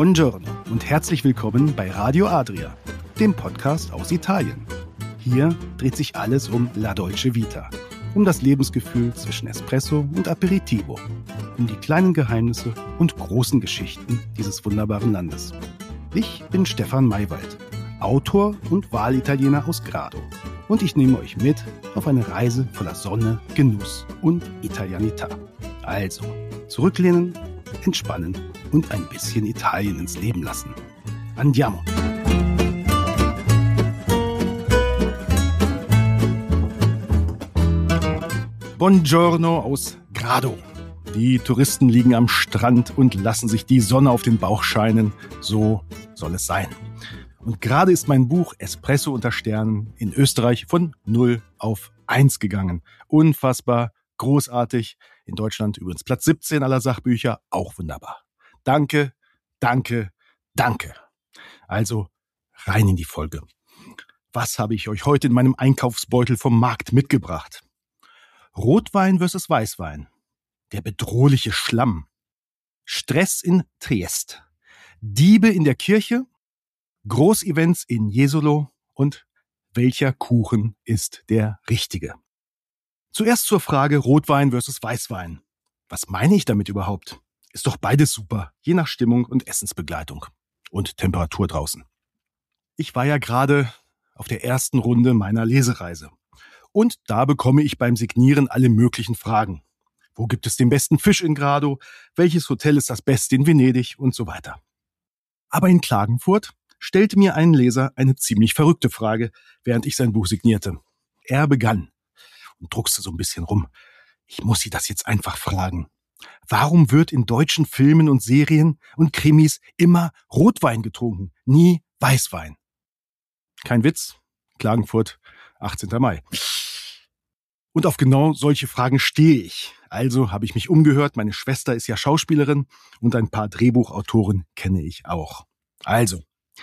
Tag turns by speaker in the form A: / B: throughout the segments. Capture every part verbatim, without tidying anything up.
A: Buongiorno und herzlich willkommen bei Radio Adria, dem Podcast aus Italien. Hier dreht sich alles um La Dolce Vita, um das Lebensgefühl zwischen Espresso und Aperitivo, um die kleinen Geheimnisse und großen Geschichten dieses wunderbaren Landes. Ich bin Stefan Maywald, Autor und Wahlitaliener aus Grado, und ich nehme euch mit auf eine Reise voller Sonne, Genuss und Italianità. Also, zurücklehnen, entspannen und ein bisschen Italien ins Leben lassen. Andiamo! Buongiorno aus Grado. Die Touristen liegen am Strand und lassen sich die Sonne auf den Bauch scheinen. So soll es sein. Und gerade ist mein Buch Espresso unter Sternen in Österreich von null auf eins gegangen. Unfassbar, großartig. In Deutschland übrigens Platz siebzehn aller Sachbücher, auch wunderbar. Danke, danke, danke. Also rein in die Folge. Was habe ich euch heute in meinem Einkaufsbeutel vom Markt mitgebracht? Rotwein versus Weißwein. Der bedrohliche Schlamm. Stress in Triest. Diebe in der Kirche. Großevents in Jesolo und welcher Kuchen ist der richtige? Zuerst zur Frage Rotwein versus Weißwein. Was meine ich damit überhaupt? Ist doch beides super, je nach Stimmung und Essensbegleitung und Temperatur draußen. Ich war ja gerade auf der ersten Runde meiner Lesereise und da bekomme ich beim Signieren alle möglichen Fragen. Wo gibt es den besten Fisch in Grado? Welches Hotel ist das beste in Venedig? Und so weiter. Aber in Klagenfurt stellte mir ein Leser eine ziemlich verrückte Frage, während ich sein Buch signierte. Er begann und druckste so ein bisschen rum. Ich muss Sie das jetzt einfach fragen. Warum wird in deutschen Filmen und Serien und Krimis immer Rotwein getrunken, nie Weißwein? Kein Witz, Klagenfurt, achtzehnten Mai. Und auf genau solche Fragen stehe ich. Also habe ich mich umgehört, meine Schwester ist ja Schauspielerin und ein paar Drehbuchautoren kenne ich auch. Also,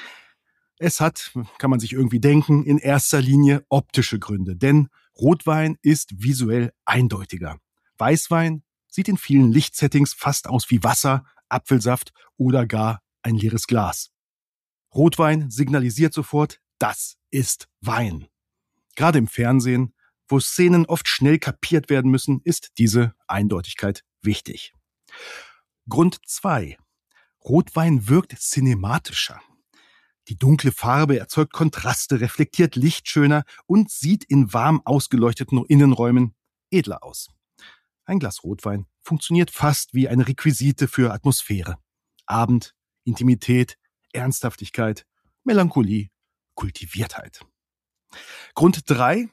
A: es hat, kann man sich irgendwie denken, in erster Linie optische Gründe, denn Rotwein ist visuell eindeutiger. Weißwein sieht in vielen Lichtsettings fast aus wie Wasser, Apfelsaft oder gar ein leeres Glas. Rotwein signalisiert sofort, das ist Wein. Gerade im Fernsehen, wo Szenen oft schnell kapiert werden müssen, ist diese Eindeutigkeit wichtig. Grund zwei. Rotwein wirkt cinematischer. Die dunkle Farbe erzeugt Kontraste, reflektiert Licht schöner und sieht in warm ausgeleuchteten Innenräumen edler aus. Ein Glas Rotwein funktioniert fast wie eine Requisite für Atmosphäre. Abend, Intimität, Ernsthaftigkeit, Melancholie, Kultiviertheit. Grund drei.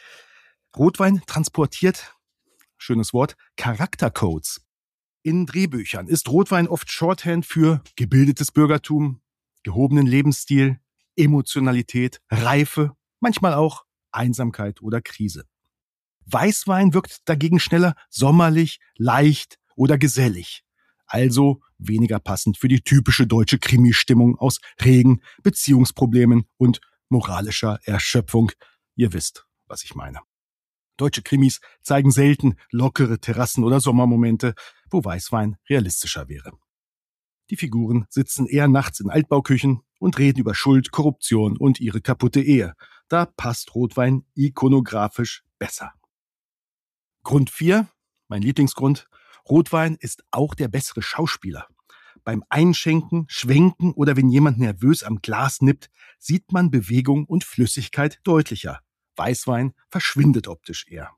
A: Rotwein transportiert, schönes Wort, Charaktercodes. In Drehbüchern ist Rotwein oft Shorthand für gebildetes Bürgertum, gehobenen Lebensstil, Emotionalität, Reife, manchmal auch Einsamkeit oder Krise. Weißwein wirkt dagegen schneller sommerlich, leicht oder gesellig, also weniger passend für die typische deutsche Krimi-Stimmung aus Regen, Beziehungsproblemen und moralischer Erschöpfung. Ihr wisst, was ich meine. Deutsche Krimis zeigen selten lockere Terrassen- oder Sommermomente, wo Weißwein realistischer wäre. Die Figuren sitzen eher nachts in Altbauküchen und reden über Schuld, Korruption und ihre kaputte Ehe. Da passt Rotwein ikonografisch besser. Grund vier, mein Lieblingsgrund, Rotwein ist auch der bessere Schauspieler. Beim Einschenken, Schwenken oder wenn jemand nervös am Glas nippt, sieht man Bewegung und Flüssigkeit deutlicher. Weißwein verschwindet optisch eher.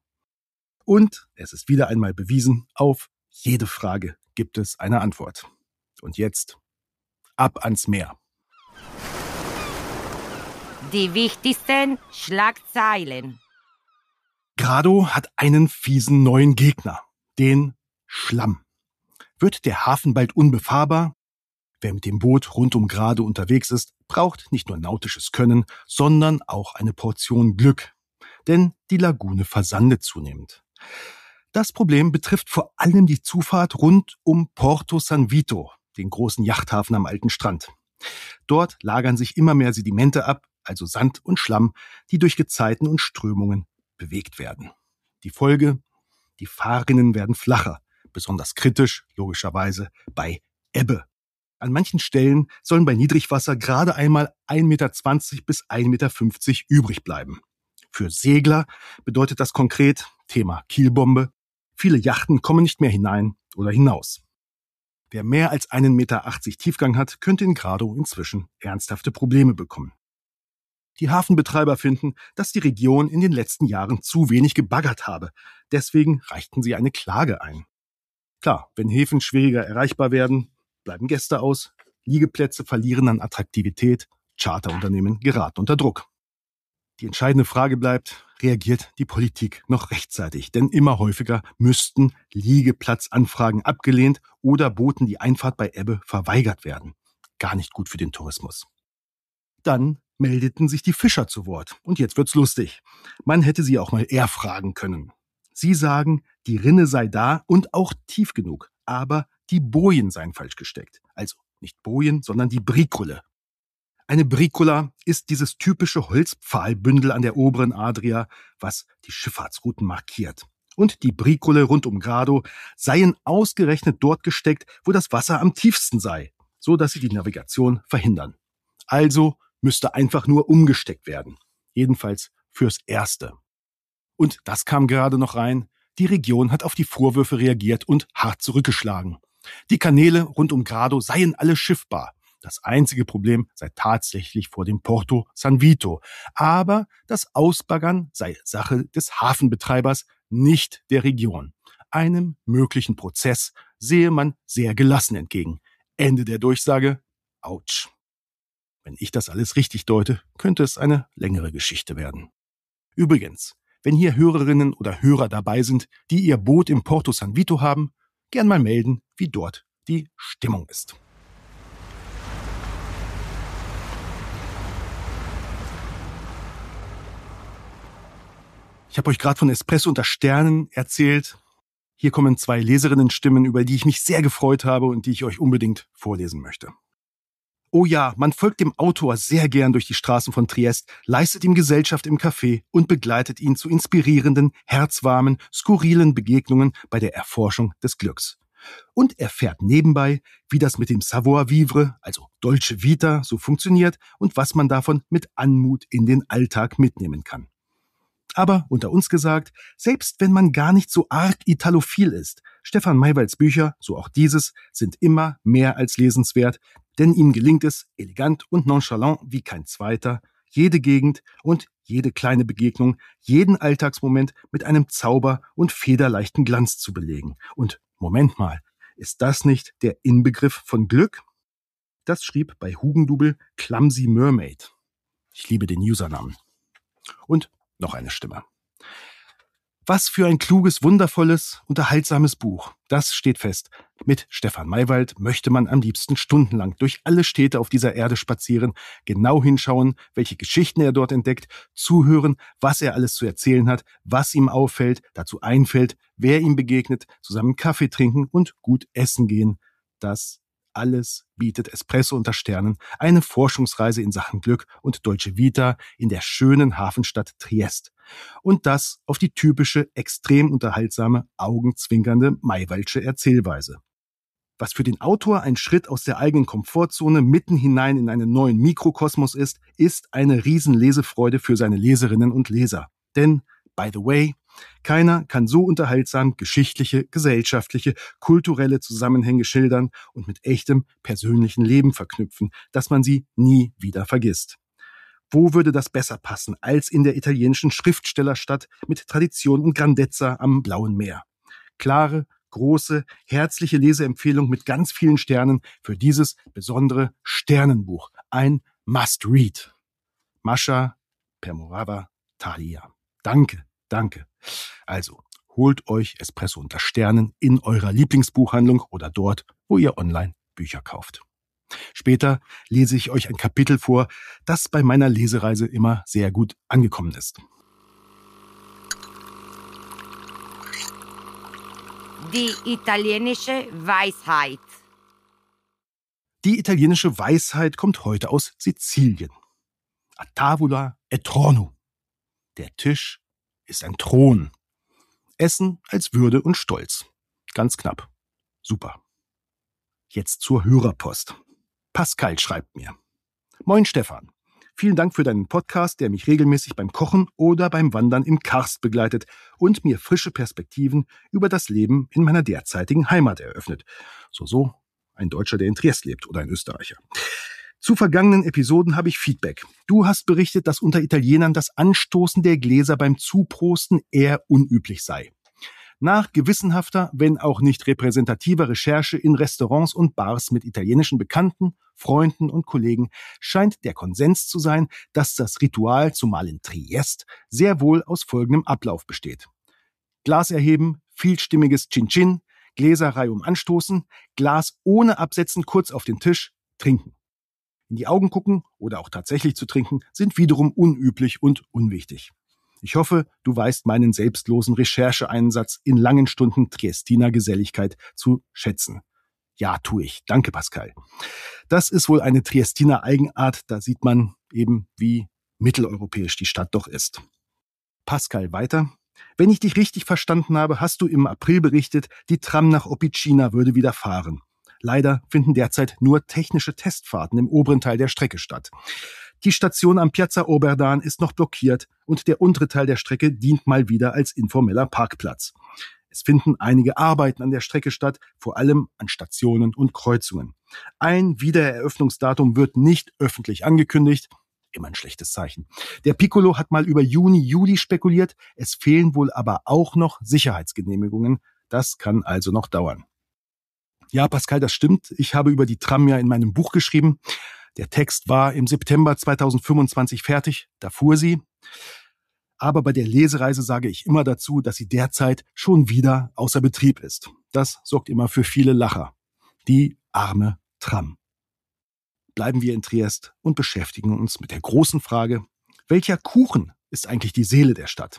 A: Und es ist wieder einmal bewiesen, auf jede Frage gibt es eine Antwort. Und jetzt ab ans Meer.
B: Die wichtigsten Schlagzeilen.
A: Grado hat einen fiesen neuen Gegner, den Schlamm. Wird der Hafen bald unbefahrbar? Wer mit dem Boot rund um Grado unterwegs ist, braucht nicht nur nautisches Können, sondern auch eine Portion Glück. Denn die Lagune versandet zunehmend. Das Problem betrifft vor allem die Zufahrt rund um Porto San Vito, den großen Yachthafen am alten Strand. Dort lagern sich immer mehr Sedimente ab, also Sand und Schlamm, die durch Gezeiten und Strömungen bewegt werden. Die Folge? Die Fahrrinnen werden flacher, besonders kritisch, logischerweise, bei Ebbe. An manchen Stellen sollen bei Niedrigwasser gerade einmal ein Meter zwanzig bis ein Meter fünfzig übrig bleiben. Für Segler bedeutet das konkret Thema Kielbombe. Viele Yachten kommen nicht mehr hinein oder hinaus. Wer mehr als einen Meter achtzig Tiefgang hat, könnte in Grado inzwischen ernsthafte Probleme bekommen. Die Hafenbetreiber finden, dass die Region in den letzten Jahren zu wenig gebaggert habe. Deswegen reichten sie eine Klage ein. Klar, wenn Häfen schwieriger erreichbar werden, bleiben Gäste aus, Liegeplätze verlieren an Attraktivität, Charterunternehmen geraten unter Druck. Die entscheidende Frage bleibt, reagiert die Politik noch rechtzeitig? Denn immer häufiger müssten Liegeplatzanfragen abgelehnt oder Booten die Einfahrt bei Ebbe verweigert werden. Gar nicht gut für den Tourismus. Dann meldeten sich die Fischer zu Wort. Und jetzt wird's lustig. Man hätte sie auch mal eher fragen können. Sie sagen, die Rinne sei da und auch tief genug, aber die Bojen seien falsch gesteckt. Also nicht Bojen, sondern die Bricole. Eine Bricola ist dieses typische Holzpfahlbündel an der oberen Adria, was die Schifffahrtsrouten markiert. Und die Bricole rund um Grado seien ausgerechnet dort gesteckt, wo das Wasser am tiefsten sei, so dass sie die Navigation verhindern. Also müsste einfach nur umgesteckt werden. Jedenfalls fürs Erste. Und das kam gerade noch rein. Die Region hat auf die Vorwürfe reagiert und hart zurückgeschlagen. Die Kanäle rund um Grado seien alle schiffbar. Das einzige Problem sei tatsächlich vor dem Porto San Vito. Aber das Ausbaggern sei Sache des Hafenbetreibers, nicht der Region. Einem möglichen Prozess sehe man sehr gelassen entgegen. Ende der Durchsage, Autsch. Wenn ich das alles richtig deute, könnte es eine längere Geschichte werden. Übrigens, wenn hier Hörerinnen oder Hörer dabei sind, die ihr Boot im Porto San Vito haben, gern mal melden, wie dort die Stimmung ist. Ich habe euch gerade von Espresso unter Sternen erzählt. Hier kommen zwei Leserinnenstimmen, über die ich mich sehr gefreut habe und die ich euch unbedingt vorlesen möchte. Oh ja, man folgt dem Autor sehr gern durch die Straßen von Triest, leistet ihm Gesellschaft im Café und begleitet ihn zu inspirierenden, herzwarmen, skurrilen Begegnungen bei der Erforschung des Glücks. Und erfährt nebenbei, wie das mit dem Savoir-vivre, also Dolce Vita, so funktioniert und was man davon mit Anmut in den Alltag mitnehmen kann. Aber unter uns gesagt, selbst wenn man gar nicht so arg italophil ist, Stefan Maywalds Bücher, so auch dieses, sind immer mehr als lesenswert, denn ihm gelingt es, elegant und nonchalant wie kein zweiter, jede Gegend und jede kleine Begegnung, jeden Alltagsmoment mit einem Zauber und federleichten Glanz zu belegen. Und Moment mal, ist das nicht der Inbegriff von Glück? Das schrieb bei Hugendubel Clumsy Mermaid. Ich liebe den Usernamen. Und noch eine Stimme. Was für ein kluges, wundervolles, unterhaltsames Buch. Das steht fest. Mit Stefan Maywald möchte man am liebsten stundenlang durch alle Städte auf dieser Erde spazieren, genau hinschauen, welche Geschichten er dort entdeckt, zuhören, was er alles zu erzählen hat, was ihm auffällt, dazu einfällt, wer ihm begegnet, zusammen Kaffee trinken und gut essen gehen. Das alles bietet Espresso unter Sternen, eine Forschungsreise in Sachen Glück und Dolce Vita in der schönen Hafenstadt Triest. Und das auf die typische, extrem unterhaltsame, augenzwinkernde Maywaldsche Erzählweise. Was für den Autor ein Schritt aus der eigenen Komfortzone mitten hinein in einen neuen Mikrokosmos ist, ist eine Riesenlesefreude für seine Leserinnen und Leser. Denn, by the way, keiner kann so unterhaltsam geschichtliche, gesellschaftliche, kulturelle Zusammenhänge schildern und mit echtem persönlichen Leben verknüpfen, dass man sie nie wieder vergisst. Wo würde das besser passen als in der italienischen Schriftstellerstadt mit Tradition und Grandezza am Blauen Meer? Klare, große, herzliche Leseempfehlung mit ganz vielen Sternen für dieses besondere Sternenbuch. Ein Must-Read. Mascha Permorava Thalia. Danke, danke. Also, holt euch Espresso unter Sternen in eurer Lieblingsbuchhandlung oder dort, wo ihr online Bücher kauft. Später lese ich euch ein Kapitel vor, das bei meiner Lesereise immer sehr gut angekommen ist.
B: Die italienische Weisheit.
A: Die italienische Weisheit kommt heute aus Sizilien. A tavola è trono. Der Tisch ist ein Thron. Essen als Würde und Stolz. Ganz knapp. Super. Jetzt zur Hörerpost. Pascal schreibt mir: Moin Stefan, vielen Dank für deinen Podcast, der mich regelmäßig beim Kochen oder beim Wandern im Karst begleitet und mir frische Perspektiven über das Leben in meiner derzeitigen Heimat eröffnet. So, so, ein Deutscher, der in Triest lebt, oder ein Österreicher. Zu vergangenen Episoden habe ich Feedback. Du hast berichtet, dass unter Italienern das Anstoßen der Gläser beim Zuprosten eher unüblich sei. Nach gewissenhafter, wenn auch nicht repräsentativer Recherche in Restaurants und Bars mit italienischen Bekannten, Freunden und Kollegen scheint der Konsens zu sein, dass das Ritual, zumal in Triest, sehr wohl aus folgendem Ablauf besteht. Glas erheben, vielstimmiges Cin-Cin, Gläser reihum anstoßen, Glas ohne Absetzen kurz auf den Tisch, trinken. In die Augen gucken oder auch tatsächlich zu trinken, sind wiederum unüblich und unwichtig. Ich hoffe, du weißt meinen selbstlosen Rechercheeinsatz in langen Stunden Triestiner Geselligkeit zu schätzen. Ja, tue ich. Danke, Pascal. Das ist wohl eine Triestiner Eigenart, da sieht man eben, wie mitteleuropäisch die Stadt doch ist. Pascal weiter. Wenn ich dich richtig verstanden habe, hast du im April berichtet, die Tram nach Officina würde wieder fahren. Leider finden derzeit nur technische Testfahrten im oberen Teil der Strecke statt. Die Station am Piazza Oberdan ist noch blockiert und der untere Teil der Strecke dient mal wieder als informeller Parkplatz. Es finden einige Arbeiten an der Strecke statt, vor allem an Stationen und Kreuzungen. Ein Wiedereröffnungsdatum wird nicht öffentlich angekündigt. Immer ein schlechtes Zeichen. Der Piccolo hat mal über Juni, Juli spekuliert. Es fehlen wohl aber auch noch Sicherheitsgenehmigungen. Das kann also noch dauern. Ja, Pascal, das stimmt. Ich habe über die Tram ja in meinem Buch geschrieben. Der Text war im September zweitausendfünfundzwanzig fertig, da fuhr sie. Aber bei der Lesereise sage ich immer dazu, dass sie derzeit schon wieder außer Betrieb ist. Das sorgt immer für viele Lacher. Die arme Tram. Bleiben wir in Triest und beschäftigen uns mit der großen Frage, welcher Kuchen ist eigentlich die Seele der Stadt?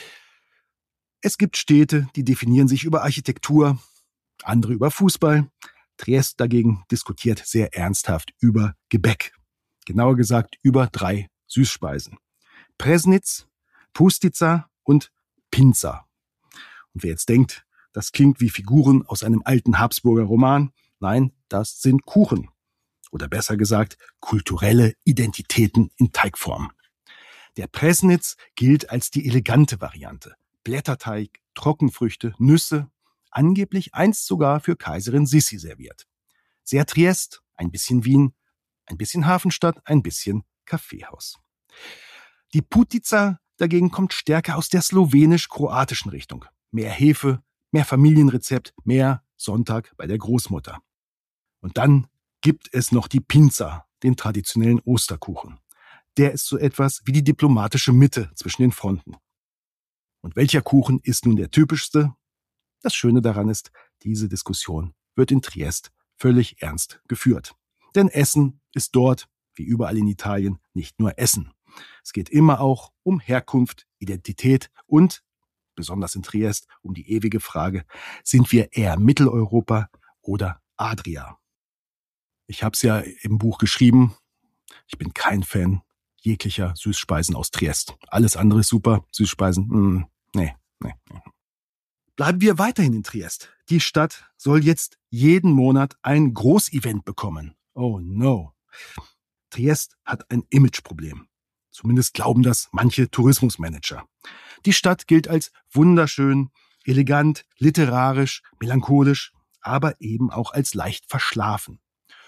A: Es gibt Städte, die definieren sich über Architektur, andere über Fußball. Triest dagegen diskutiert sehr ernsthaft über Gebäck. Genauer gesagt über drei Süßspeisen. Presnitz, Pustica und Pinza. Und wer jetzt denkt, das klingt wie Figuren aus einem alten Habsburger Roman, nein, das sind Kuchen. Oder besser gesagt, kulturelle Identitäten in Teigform. Der Presnitz gilt als die elegante Variante. Blätterteig, Trockenfrüchte, Nüsse, angeblich einst sogar für Kaiserin Sissi serviert. Sehr Triest, ein bisschen Wien, ein bisschen Hafenstadt, ein bisschen Kaffeehaus. Die Putica dagegen kommt stärker aus der slowenisch-kroatischen Richtung. Mehr Hefe, mehr Familienrezept, mehr Sonntag bei der Großmutter. Und dann gibt es noch die Pinza, den traditionellen Osterkuchen. Der ist so etwas wie die diplomatische Mitte zwischen den Fronten. Und welcher Kuchen ist nun der typischste? Das Schöne daran ist, diese Diskussion wird in Triest völlig ernst geführt. Denn Essen ist dort, wie überall in Italien, nicht nur Essen. Es geht immer auch um Herkunft, Identität und, besonders in Triest, um die ewige Frage, sind wir eher Mitteleuropa oder Adria? Ich habe es ja im Buch geschrieben, ich bin kein Fan jeglicher Süßspeisen aus Triest. Alles andere ist super, Süßspeisen, mh, nee, nee, nee. Bleiben wir weiterhin in Triest. Die Stadt soll jetzt jeden Monat ein Großevent bekommen. Oh no. Triest hat ein Imageproblem. Zumindest glauben das manche Tourismusmanager. Die Stadt gilt als wunderschön, elegant, literarisch, melancholisch, aber eben auch als leicht verschlafen.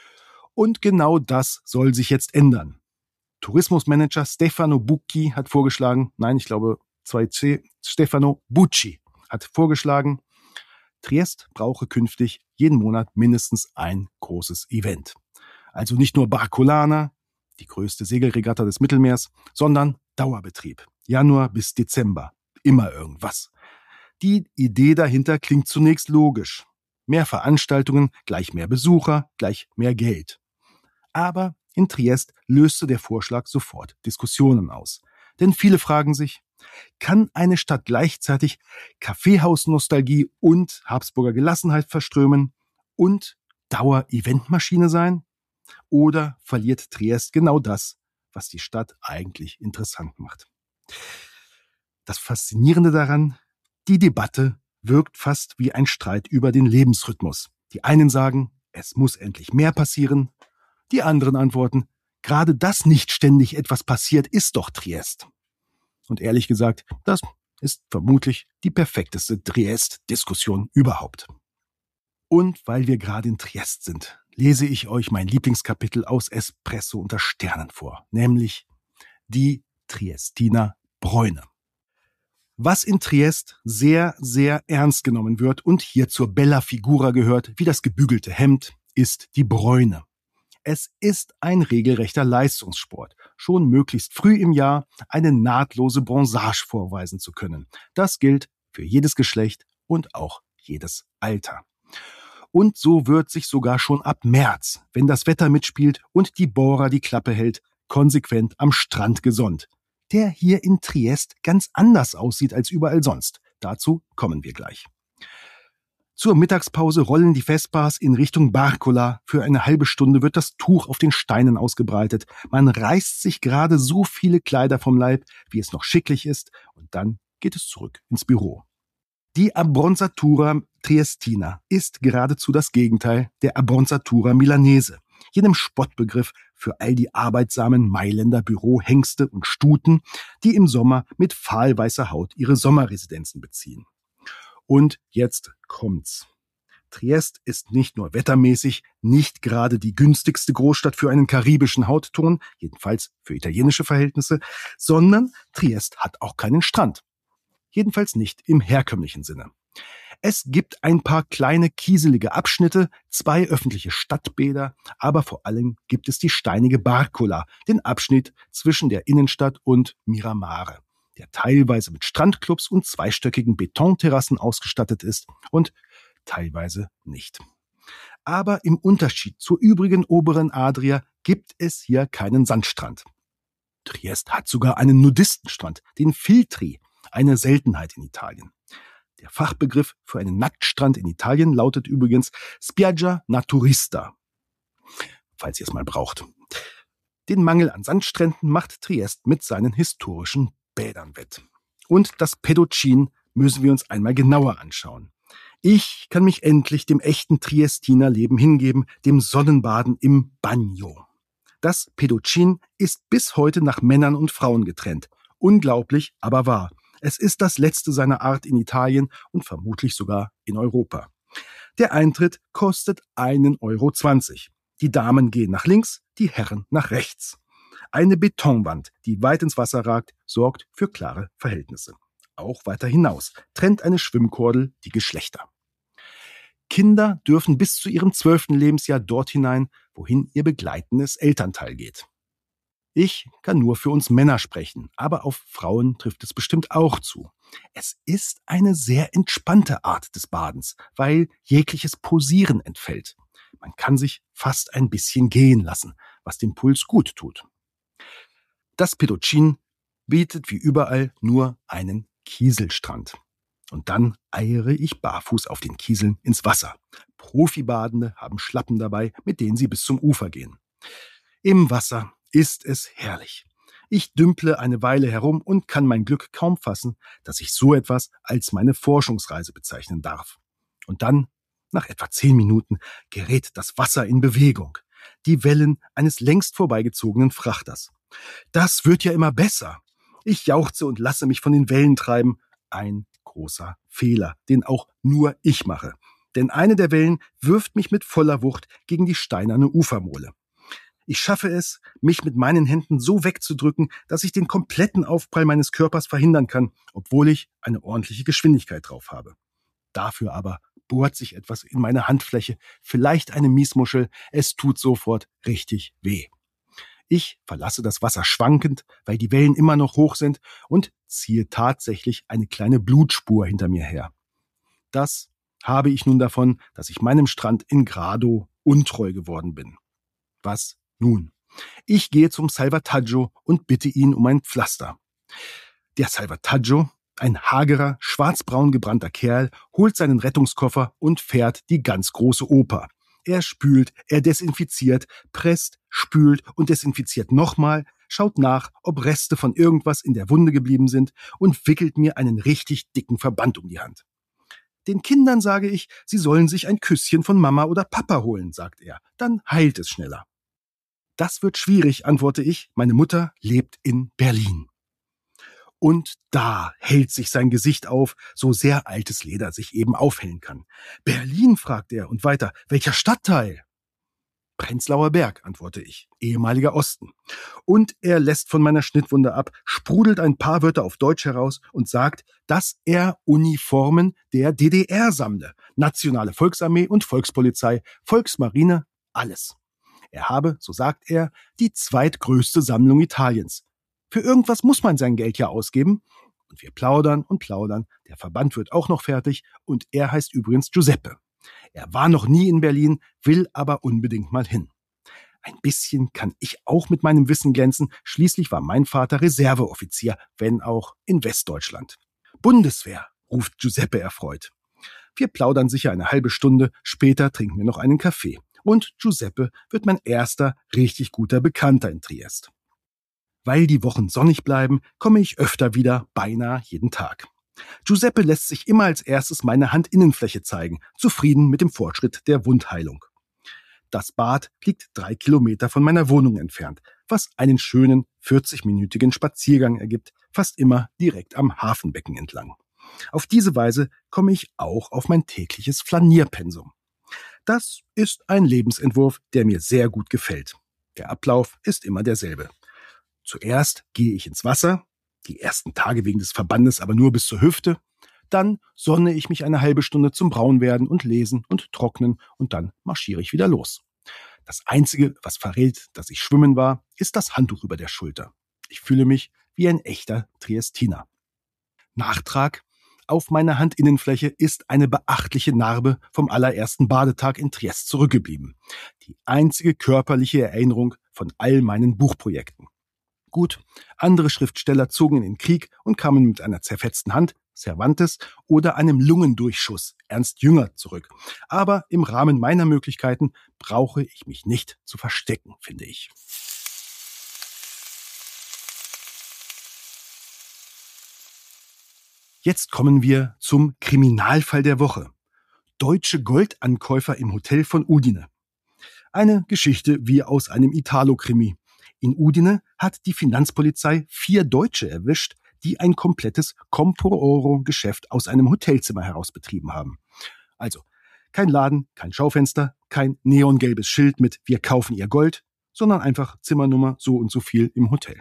A: Und genau das soll sich jetzt ändern. Tourismusmanager Stefano Bucchi hat vorgeschlagen, nein, ich glaube zwei C, Stefano Bucci hat vorgeschlagen, Triest brauche künftig jeden Monat mindestens ein großes Event. Also nicht nur Barcolana, die größte Segelregatta des Mittelmeers, sondern Dauerbetrieb. Januar bis Dezember. Immer irgendwas. Die Idee dahinter klingt zunächst logisch. Mehr Veranstaltungen, gleich mehr Besucher, gleich mehr Geld. Aber in Triest löste der Vorschlag sofort Diskussionen aus. Denn viele fragen sich, kann eine Stadt gleichzeitig Kaffeehausnostalgie und Habsburger Gelassenheit verströmen und Dauer-Eventmaschine sein? Oder verliert Triest genau das, was die Stadt eigentlich interessant macht? Das Faszinierende daran, die Debatte wirkt fast wie ein Streit über den Lebensrhythmus. Die einen sagen, es muss endlich mehr passieren. Die anderen antworten, gerade dass nicht ständig etwas passiert, ist doch Triest. Und ehrlich gesagt, das ist vermutlich die perfekteste Triest-Diskussion überhaupt. Und weil wir gerade in Triest sind, lese ich euch mein Lieblingskapitel aus Espresso unter Sternen vor, nämlich die Triestiner Bräune. Was in Triest sehr, sehr ernst genommen wird und hier zur Bella Figura gehört, wie das gebügelte Hemd, ist die Bräune. Es ist ein regelrechter Leistungssport, schon möglichst früh im Jahr eine nahtlose Bronzage vorweisen zu können. Das gilt für jedes Geschlecht und auch jedes Alter. Und so wird sich sogar schon ab März, wenn das Wetter mitspielt und die Bora die Klappe hält, konsequent am Strand gesonnt, der hier in Triest ganz anders aussieht als überall sonst. Dazu kommen wir gleich. Zur Mittagspause rollen die Vespas in Richtung Barcola. Für eine halbe Stunde wird das Tuch auf den Steinen ausgebreitet. Man reißt sich gerade so viele Kleider vom Leib, wie es noch schicklich ist, und dann geht es zurück ins Büro. Die Abbronzatura Triestina ist geradezu das Gegenteil der Abbronzatura Milanese, jenem Spottbegriff für all die arbeitsamen Mailänder Bürohengste und Stuten, die im Sommer mit fahlweißer Haut ihre Sommerresidenzen beziehen. Und jetzt kommt's. Triest ist nicht nur wettermäßig nicht gerade die günstigste Großstadt für einen karibischen Hautton, jedenfalls für italienische Verhältnisse, sondern Triest hat auch keinen Strand. Jedenfalls nicht im herkömmlichen Sinne. Es gibt ein paar kleine kieselige Abschnitte, zwei öffentliche Stadtbäder, aber vor allem gibt es die steinige Barcola, den Abschnitt zwischen der Innenstadt und Miramare, der teilweise mit Strandclubs und zweistöckigen Betonterrassen ausgestattet ist und teilweise nicht. Aber im Unterschied zur übrigen oberen Adria gibt es hier keinen Sandstrand. Triest hat sogar einen Nudistenstrand, den Filtri, eine Seltenheit in Italien. Der Fachbegriff für einen Nacktstrand in Italien lautet übrigens Spiaggia Naturista, falls ihr es mal braucht. Den Mangel an Sandstränden macht Triest mit seinen historischen Bädern wett. Und das Pedocin müssen wir uns einmal genauer anschauen. Ich kann mich endlich dem echten Triestiner Leben hingeben, dem Sonnenbaden im Bagno. Das Pedocin ist bis heute nach Männern und Frauen getrennt. Unglaublich, aber wahr. Es ist das letzte seiner Art in Italien und vermutlich sogar in Europa. Der Eintritt kostet einen Euro zwanzig. Die Damen gehen nach links, die Herren nach rechts. Eine Betonwand, die weit ins Wasser ragt, sorgt für klare Verhältnisse. Auch weiter hinaus trennt eine Schwimmkordel die Geschlechter. Kinder dürfen bis zu ihrem zwölften Lebensjahr dort hinein, wohin ihr begleitendes Elternteil geht. Ich kann nur für uns Männer sprechen, aber auf Frauen trifft es bestimmt auch zu. Es ist eine sehr entspannte Art des Badens, weil jegliches Posieren entfällt. Man kann sich fast ein bisschen gehen lassen, was dem Puls gut tut. Das Pedocin bietet wie überall nur einen Kieselstrand. Und dann eiere ich barfuß auf den Kieseln ins Wasser. Profibadende haben Schlappen dabei, mit denen sie bis zum Ufer gehen. Im Wasser ist es herrlich. Ich dümple eine Weile herum und kann mein Glück kaum fassen, dass ich so etwas als meine Forschungsreise bezeichnen darf. Und dann, nach etwa zehn Minuten, gerät das Wasser in Bewegung. Die Wellen eines längst vorbeigezogenen Frachters. Das wird ja immer besser. Ich jauchze und lasse mich von den Wellen treiben. Ein großer Fehler, den auch nur ich mache. Denn eine der Wellen wirft mich mit voller Wucht gegen die steinerne Ufermole. Ich schaffe es, mich mit meinen Händen so wegzudrücken, dass ich den kompletten Aufprall meines Körpers verhindern kann, obwohl ich eine ordentliche Geschwindigkeit drauf habe. Dafür aber bohrt sich etwas in meine Handfläche, vielleicht eine Miesmuschel, es tut sofort richtig weh. Ich verlasse das Wasser schwankend, weil die Wellen immer noch hoch sind, und ziehe tatsächlich eine kleine Blutspur hinter mir her. Das habe ich nun davon, dass ich meinem Strand in Grado untreu geworden bin. Was nun? Ich gehe zum Salvataggio und bitte ihn um ein Pflaster. Der Salvataggio, ein hagerer, schwarzbraun gebrannter Kerl, holt seinen Rettungskoffer und fährt die ganz große Oper. Er spült, er desinfiziert, presst, spült und desinfiziert nochmal, schaut nach, ob Reste von irgendwas in der Wunde geblieben sind und wickelt mir einen richtig dicken Verband um die Hand. Den Kindern sage ich, sie sollen sich ein Küsschen von Mama oder Papa holen, sagt er. Dann heilt es schneller. Das wird schwierig, antworte ich. Meine Mutter lebt in Berlin. Und da hellt sich sein Gesicht auf, so sehr altes Leder sich eben aufhellen kann. Berlin, fragt er, und weiter, welcher Stadtteil? Prenzlauer Berg, antworte ich, ehemaliger Osten. Und er lässt von meiner Schnittwunde ab, sprudelt ein paar Wörter auf Deutsch heraus und sagt, dass er Uniformen der D D R sammle. Nationale Volksarmee und Volkspolizei, Volksmarine, alles. Er habe, so sagt er, die zweitgrößte Sammlung Italiens. Für irgendwas muss man sein Geld ja ausgeben. Und wir plaudern und plaudern. Der Verband wird auch noch fertig und er heißt übrigens Giuseppe. Er war noch nie in Berlin, will aber unbedingt mal hin. Ein bisschen kann ich auch mit meinem Wissen glänzen. Schließlich war mein Vater Reserveoffizier, wenn auch in Westdeutschland. Bundeswehr, ruft Giuseppe erfreut. Wir plaudern sicher eine halbe Stunde, später trinken wir noch einen Kaffee. Und Giuseppe wird mein erster, richtig guter Bekannter in Triest. Weil die Wochen sonnig bleiben, komme ich öfter wieder, beinahe jeden Tag. Giuseppe lässt sich immer als erstes meine Handinnenfläche zeigen, zufrieden mit dem Fortschritt der Wundheilung. Das Bad liegt drei Kilometer von meiner Wohnung entfernt, was einen schönen vierzigminütigen Spaziergang ergibt, fast immer direkt am Hafenbecken entlang. Auf diese Weise komme ich auch auf mein tägliches Flanierpensum. Das ist ein Lebensentwurf, der mir sehr gut gefällt. Der Ablauf ist immer derselbe. Zuerst gehe ich ins Wasser, die ersten Tage wegen des Verbandes aber nur bis zur Hüfte. Dann sonne ich mich eine halbe Stunde zum Braunwerden und lesen und trocknen und dann marschiere ich wieder los. Das Einzige, was verrät, dass ich schwimmen war, ist das Handtuch über der Schulter. Ich fühle mich wie ein echter Triestiner. Nachtrag: Auf meiner Handinnenfläche ist eine beachtliche Narbe vom allerersten Badetag in Triest zurückgeblieben. Die einzige körperliche Erinnerung von all meinen Buchprojekten. Gut, andere Schriftsteller zogen in den Krieg und kamen mit einer zerfetzten Hand, Cervantes, oder einem Lungendurchschuss, Ernst Jünger, zurück. Aber im Rahmen meiner Möglichkeiten brauche ich mich nicht zu verstecken, finde ich. Jetzt kommen wir zum Kriminalfall der Woche. Deutsche Goldankäufer im Hotel von Udine. Eine Geschichte wie aus einem Italo-Krimi. In Udine hat die Finanzpolizei vier Deutsche erwischt, die ein komplettes Compro-Oro-Geschäft aus einem Hotelzimmer heraus betrieben haben. Also kein Laden, kein Schaufenster, kein neongelbes Schild mit "Wir kaufen Ihr Gold", sondern einfach Zimmernummer so und so viel im Hotel.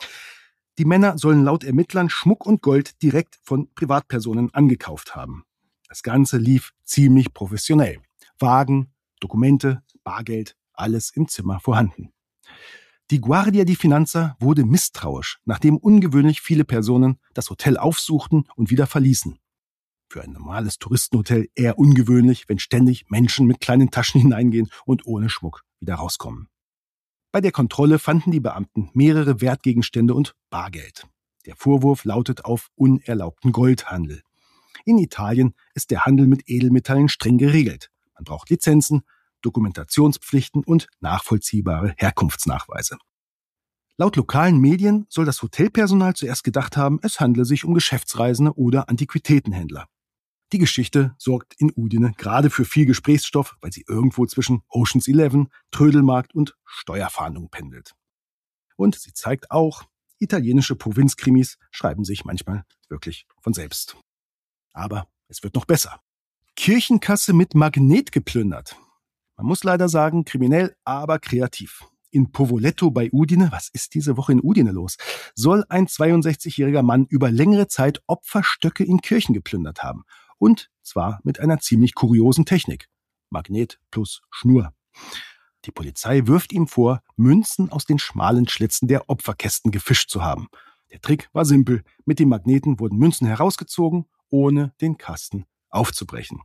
A: Die Männer sollen laut Ermittlern Schmuck und Gold direkt von Privatpersonen angekauft haben. Das Ganze lief ziemlich professionell. Wagen, Dokumente, Bargeld, alles im Zimmer vorhanden. Die Guardia di Finanza wurde misstrauisch, nachdem ungewöhnlich viele Personen das Hotel aufsuchten und wieder verließen. Für ein normales Touristenhotel eher ungewöhnlich, wenn ständig Menschen mit kleinen Taschen hineingehen und ohne Schmuck wieder rauskommen. Bei der Kontrolle fanden die Beamten mehrere Wertgegenstände und Bargeld. Der Vorwurf lautet auf unerlaubten Goldhandel. In Italien ist der Handel mit Edelmetallen streng geregelt. Man braucht Lizenzen, Dokumentationspflichten und nachvollziehbare Herkunftsnachweise. Laut lokalen Medien soll das Hotelpersonal zuerst gedacht haben, es handle sich um Geschäftsreisende oder Antiquitätenhändler. Die Geschichte sorgt in Udine gerade für viel Gesprächsstoff, weil sie irgendwo zwischen Ocean's Eleven, Trödelmarkt und Steuerfahndung pendelt. Und sie zeigt auch, italienische Provinzkrimis schreiben sich manchmal wirklich von selbst. Aber es wird noch besser. Kirchenkasse mit Magnet geplündert. Man muss leider sagen, kriminell, aber kreativ. In Povoletto bei Udine, was ist diese Woche in Udine los, soll ein zweiundsechzigjähriger Mann über längere Zeit Opferstöcke in Kirchen geplündert haben. Und zwar mit einer ziemlich kuriosen Technik. Magnet plus Schnur. Die Polizei wirft ihm vor, Münzen aus den schmalen Schlitzen der Opferkästen gefischt zu haben. Der Trick war simpel. Mit dem Magneten wurden Münzen herausgezogen, ohne den Kasten aufzubrechen.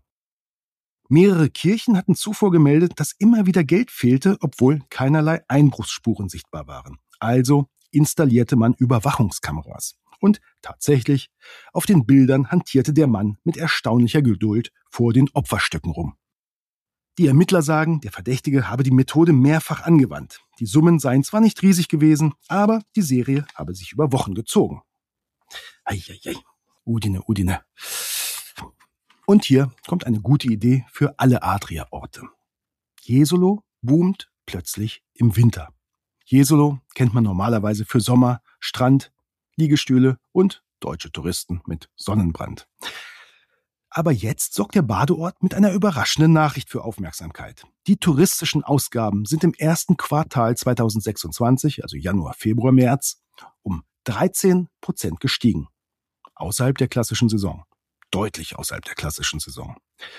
A: Mehrere Kirchen hatten zuvor gemeldet, dass immer wieder Geld fehlte, obwohl keinerlei Einbruchsspuren sichtbar waren. Also installierte man Überwachungskameras. Und tatsächlich, auf den Bildern hantierte der Mann mit erstaunlicher Geduld vor den Opferstöcken rum. Die Ermittler sagen, der Verdächtige habe die Methode mehrfach angewandt. Die Summen seien zwar nicht riesig gewesen, aber die Serie habe sich über Wochen gezogen. Eieiei, Udine, Udine. Und hier kommt eine gute Idee für alle Adria-Orte. Jesolo boomt plötzlich im Winter. Jesolo kennt man normalerweise für Sommer, Strand, Liegestühle und deutsche Touristen mit Sonnenbrand. Aber jetzt sorgt der Badeort mit einer überraschenden Nachricht für Aufmerksamkeit. Die touristischen Ausgaben sind im ersten Quartal zweitausendsechsundzwanzig, also Januar, Februar, März, um dreizehn Prozent gestiegen. Außerhalb der klassischen Saison. Deutlich außerhalb der klassischen Saison.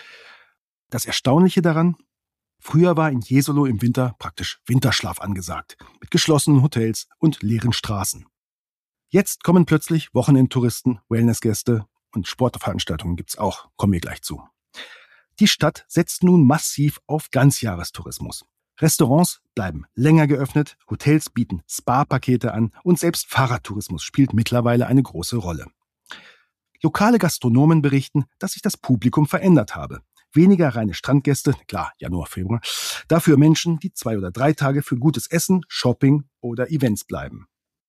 A: Das Erstaunliche daran: Früher war in Jesolo im Winter praktisch Winterschlaf angesagt, mit geschlossenen Hotels und leeren Straßen. Jetzt kommen plötzlich Wochenendtouristen, Wellnessgäste und Sportveranstaltungen gibt's auch, kommen wir gleich zu. Die Stadt setzt nun massiv auf Ganzjahrestourismus. Restaurants bleiben länger geöffnet, Hotels bieten Spa-Pakete an und selbst Fahrradtourismus spielt mittlerweile eine große Rolle. Lokale Gastronomen berichten, dass sich das Publikum verändert habe. Weniger reine Strandgäste, klar, Januar, Februar, dafür Menschen, die zwei oder drei Tage für gutes Essen, Shopping oder Events bleiben.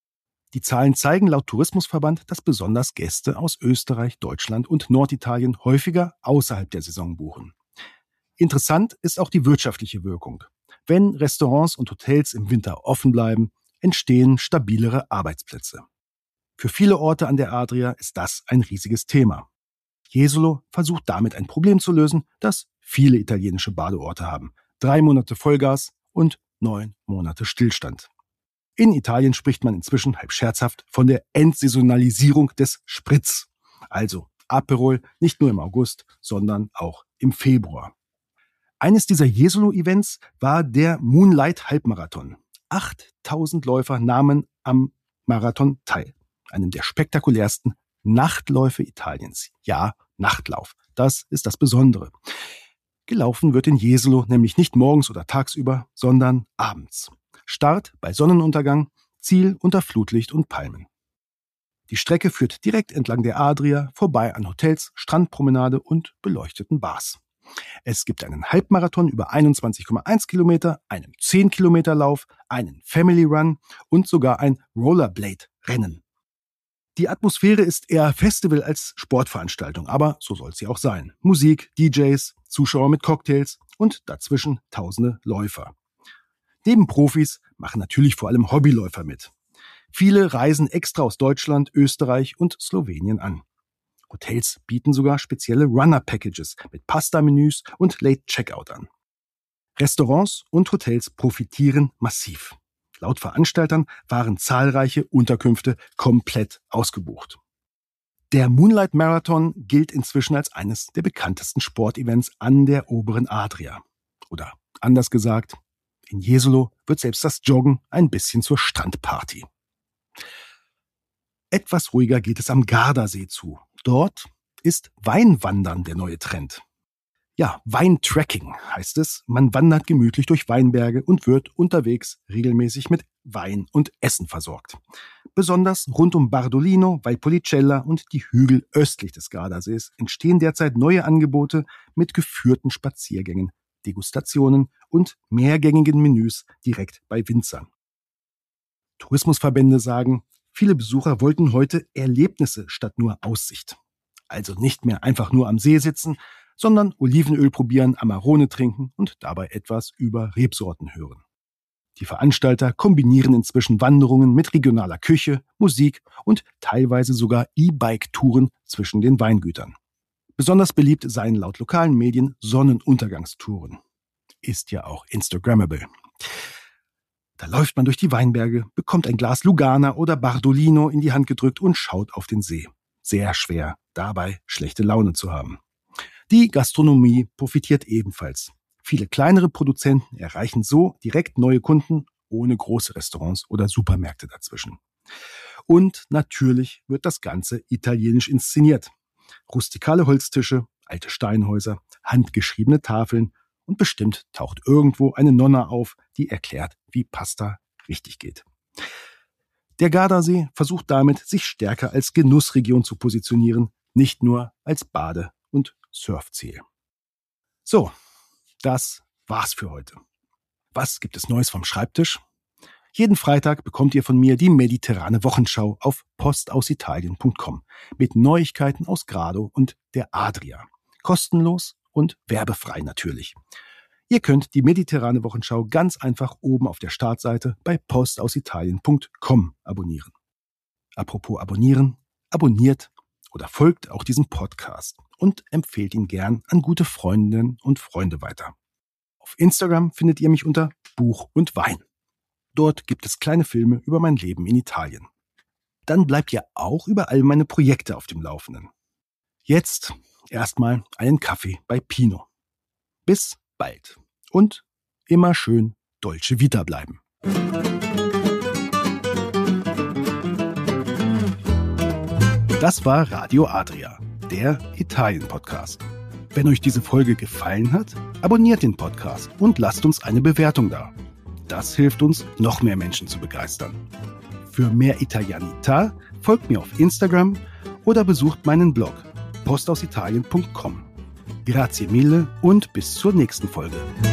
A: Die Zahlen zeigen laut Tourismusverband, dass besonders Gäste aus Österreich, Deutschland und Norditalien häufiger außerhalb der Saison buchen. Interessant ist auch die wirtschaftliche Wirkung. Wenn Restaurants und Hotels im Winter offen bleiben, entstehen stabilere Arbeitsplätze. Für viele Orte an der Adria ist das ein riesiges Thema. Jesolo versucht damit ein Problem zu lösen, das viele italienische Badeorte haben. Drei Monate Vollgas und neun Monate Stillstand. In Italien spricht man inzwischen halb scherzhaft von der Entsaisonalisierung des Spritz. Also Aperol nicht nur im August, sondern auch im Februar. Eines dieser Jesolo-Events war der Moonlight-Halbmarathon. achttausend Läufer nahmen am Marathon teil. Einem der spektakulärsten Nachtläufe Italiens. Ja, Nachtlauf. Das ist das Besondere. Gelaufen wird in Jesolo nämlich nicht morgens oder tagsüber, sondern abends. Start bei Sonnenuntergang, Ziel unter Flutlicht und Palmen. Die Strecke führt direkt entlang der Adria, vorbei an Hotels, Strandpromenade und beleuchteten Bars. Es gibt einen Halbmarathon über einundzwanzig Komma eins Kilometer, einen zehn Kilometer Lauf, einen Family Run und sogar ein Rollerblade-Rennen. Die Atmosphäre ist eher Festival als Sportveranstaltung, aber so soll sie auch sein. Musik, D Js, Zuschauer mit Cocktails und dazwischen tausende Läufer. Neben Profis machen natürlich vor allem Hobbyläufer mit. Viele reisen extra aus Deutschland, Österreich und Slowenien an. Hotels bieten sogar spezielle Runner-Packages mit Pasta-Menüs und Late-Checkout an. Restaurants und Hotels profitieren massiv. Laut Veranstaltern waren zahlreiche Unterkünfte komplett ausgebucht. Der Moonlight Marathon gilt inzwischen als eines der bekanntesten Sportevents an der oberen Adria. Oder anders gesagt, in Jesolo wird selbst das Joggen ein bisschen zur Strandparty. Etwas ruhiger geht es am Gardasee zu. Dort ist Weinwandern der neue Trend. Ja, Weintracking heißt es. Man wandert gemütlich durch Weinberge und wird unterwegs regelmäßig mit Wein und Essen versorgt. Besonders rund um Bardolino, Valpolicella und die Hügel östlich des Gardasees entstehen derzeit neue Angebote mit geführten Spaziergängen, Degustationen und mehrgängigen Menüs direkt bei Winzern. Tourismusverbände sagen, viele Besucher wollten heute Erlebnisse statt nur Aussicht. Also nicht mehr einfach nur am See sitzen, sondern Olivenöl probieren, Amarone trinken und dabei etwas über Rebsorten hören. Die Veranstalter kombinieren inzwischen Wanderungen mit regionaler Küche, Musik und teilweise sogar E-Bike-Touren zwischen den Weingütern. Besonders beliebt seien laut lokalen Medien Sonnenuntergangstouren. Ist ja auch Instagrammable. Da läuft man durch die Weinberge, bekommt ein Glas Lugana oder Bardolino in die Hand gedrückt und schaut auf den See. Sehr schwer, dabei schlechte Laune zu haben. Die Gastronomie profitiert ebenfalls. Viele kleinere Produzenten erreichen so direkt neue Kunden, ohne große Restaurants oder Supermärkte dazwischen. Und natürlich wird das Ganze italienisch inszeniert. Rustikale Holztische, alte Steinhäuser, handgeschriebene Tafeln und bestimmt taucht irgendwo eine Nonna auf, die erklärt, wie Pasta richtig geht. Der Gardasee versucht damit, sich stärker als Genussregion zu positionieren, nicht nur als Bade- und Surfziel. So, das war's für heute. Was gibt es Neues vom Schreibtisch? Jeden Freitag bekommt ihr von mir die mediterrane Wochenschau auf postausitalien punkt com mit Neuigkeiten aus Grado und der Adria. Kostenlos und werbefrei natürlich. Ihr könnt die mediterrane Wochenschau ganz einfach oben auf der Startseite bei postausitalien punkt com abonnieren. Apropos abonnieren, abonniert oder folgt auch diesem Podcast und empfehlt ihn gern an gute Freundinnen und Freunde weiter. Auf Instagram findet ihr mich unter Buch und Wein. Dort gibt es kleine Filme über mein Leben in Italien. Dann bleibt ihr auch über all meine Projekte auf dem Laufenden. Jetzt erstmal einen Kaffee bei Pino. Bis bald und immer schön Dolce Vita bleiben. Das war Radio Adria, der Italien-Podcast. Wenn euch diese Folge gefallen hat, abonniert den Podcast und lasst uns eine Bewertung da. Das hilft uns, noch mehr Menschen zu begeistern. Für mehr Italianità folgt mir auf Instagram oder besucht meinen Blog postausitalien punkt com. Grazie mille und bis zur nächsten Folge.